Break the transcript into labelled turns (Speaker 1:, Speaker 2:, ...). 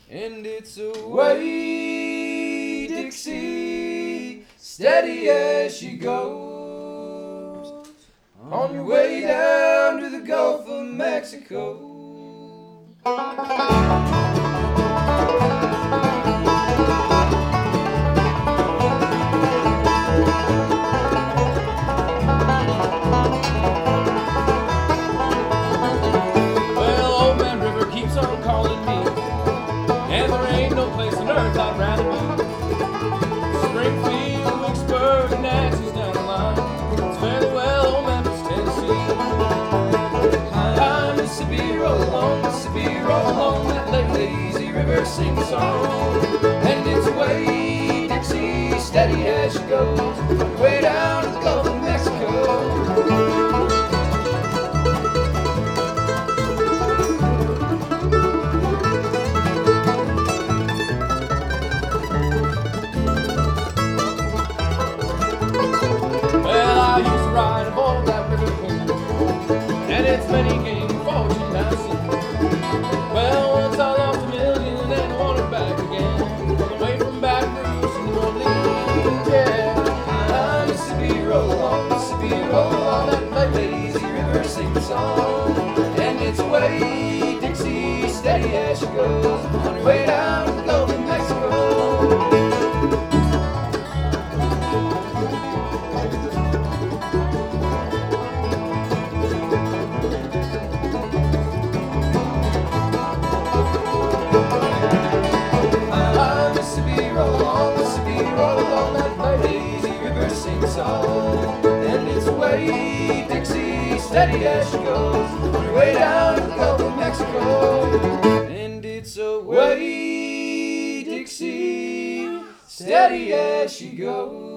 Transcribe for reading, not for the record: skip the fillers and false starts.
Speaker 1: And it's away, Dixie, steady as she goes, on your way down to the Gulf of Mexico.
Speaker 2: Well, old man River keeps on calling me, and there ain't no place on earth I'd rather be. Springfield, Vicksburg, and Natchez down the line. It's fairly well, old Memphis, Tennessee.
Speaker 1: Hi, Mississippi, roll along, Mississippi, roll along, that lazy river sings a song. And it's away, Dixie, steady as she goes, way down to the Gulf of Mexico.
Speaker 2: Well, I used to ride aboard that river queen, and it's many gained fortune I've seen. Well, once I lost $1 million and I want it back again, on the way from Baton Rouge to New Orleans, yeah.
Speaker 1: Hi, Mississippi, roll along, Mississippi, roll along, that lazy river sings a song. And it's away, Dixie, steady as she goes, on her way down to the Gulf of Mexico. Mississippi, roll along, that lazy river sings a song. And it's away, Dixie, steady as she goes, on her way down to the Gulf of Mexico. And it's away, Dixie, steady as she goes.